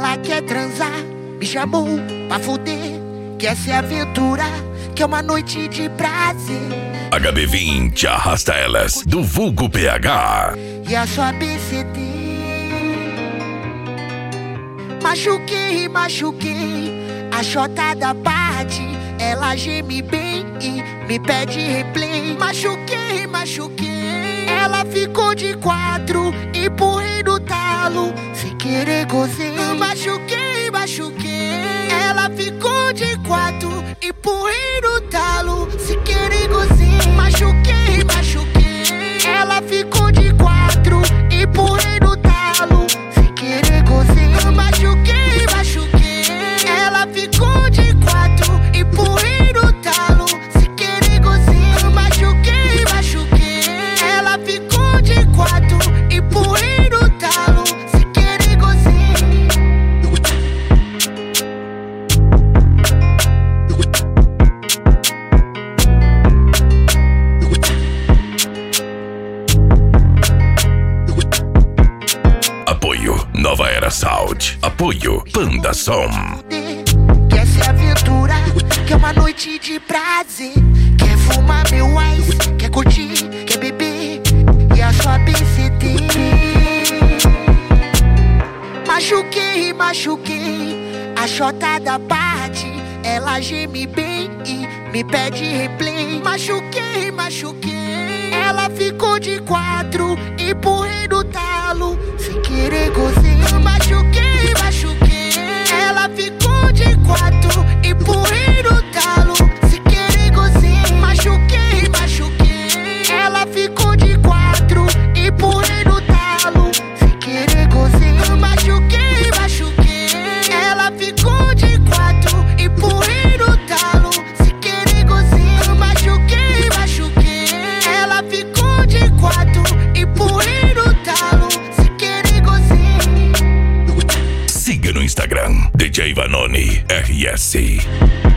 Ela quer transar, me chamou pra fuder. Quer se aventurar, quer uma noite de prazer. HB20 arrasta elas do vulgo PH. E a sua BCD. Machuquei, machuquei. A chota da parte, ela geme bem e me pede replay. Machuquei, machuquei. Ela ficou de 4, empurrei no talo, sem querer gozei. Machuquei, machuquei. Ela ficou de 4, empurrei no talo, sem querer gozei. Machuquei, machuquei. Ela ficou de 4, empurrei no talo, sem querer gozei. Machuquei, machuquei. Ela ficou de 4, empurrei no talo, sem querer gozei. Machuquei, machuquei. Ela ficou de 4, empurrei no talo, sem querer gozei. Apoio Nova Era Sound. Apoio Panda Som. Quer se aventurar, quer uma noite de prazer. Quer fumar meu ice, quer curtir, quer beber. E a sua BCD. Machuquei, machuquei. A chota da parte, ela geme bem e me pede replay. Machuquei, machuquei. Ela ficou de 4, empurrei no talo, sem querer gozei. Machuquei, machuquei. Ela ficou de 4, empurrei no talo, sem querer gozei. Machuquei, machuquei. Ela ficou de 4, empurrei no talo, sem querer gozei. Machuquei, machuquei. Ela ficou de 4, empurrei no talo, sem querer gozei. Machuquei, machuquei. Ela ficou de 4, empurrei no talo, sem querer gozei. Siga no Instagram DJ Vanoni RS.